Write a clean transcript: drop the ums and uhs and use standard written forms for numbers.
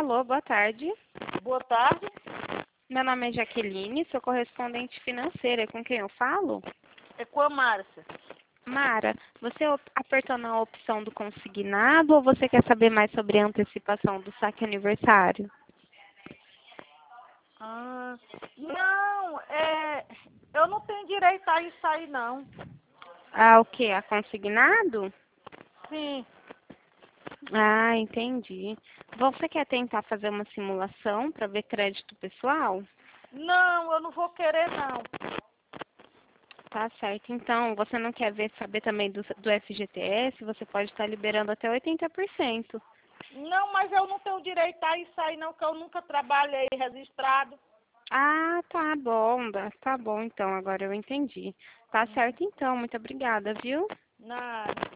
Alô, boa tarde. Boa tarde. Meu nome é Jaqueline, sou correspondente financeira. Com quem eu falo? É com a Márcia. Mara, você apertou na opção do consignado ou você quer saber mais sobre a antecipação do saque aniversário? Não, eu não tenho direito a isso aí, não. Ah, o quê? A consignado? Sim. Ah, entendi. Você quer tentar fazer uma simulação para ver crédito pessoal? Não, eu não vou querer, não. Tá certo. Então, você não quer saber também do FGTS? Você pode estar liberando até 80%. Não, mas eu não tenho direito a isso aí, não, que eu nunca trabalhei registrado. Ah, tá bom. Tá bom, então. Agora eu entendi. Tá certo, então. Muito obrigada, viu? Nada.